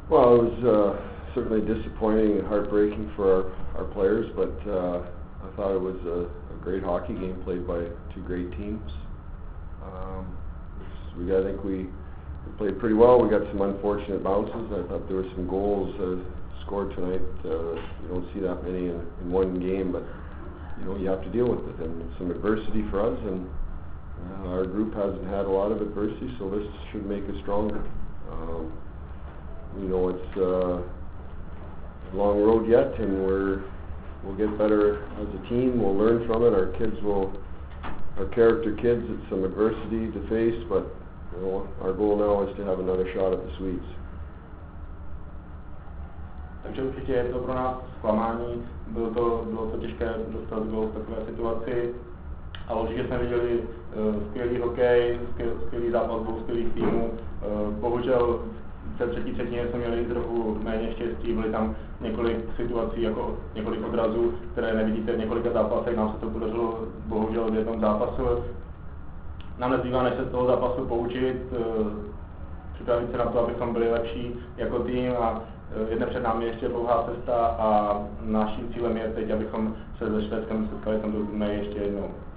Well, it was certainly disappointing and heartbreaking for our players, but I thought it was a great hockey game played by two great teams. I think we played pretty well. We got some unfortunate bounces. I thought there were some goals scored tonight. You don't see that many in one game, but you have to deal with it, and some adversity for us. And our group hasn't had a lot of adversity, so this should make us stronger. It's a long road yet, and we'll get better as a team. We'll learn from it. Our character kids, it's some adversity to face, but our goal now is to have another shot at the Swedes. Takže určitě je to pro nás zklamání, bylo to těžké dostat gól v takové situaci, ale určitě jsme viděli skvělý hokej, skvělý zápas dvou skvělých týmů. Bohužel v té třetí třetině jsme měli trochu méně štěstí, byly tam několik situací, jako několik odrazů, které nevidíte v několika zápasech, nám se to podařilo bohužel v jednom zápasu. Nám nezbývá, než se z toho zápasu poučit, připravit se na to, abychom byli lepší jako tým a jedna před námi ještě dlouhá cesta a naším cílem je teď, abychom se se Švédskem setkali tam do turnaje ještě jednou.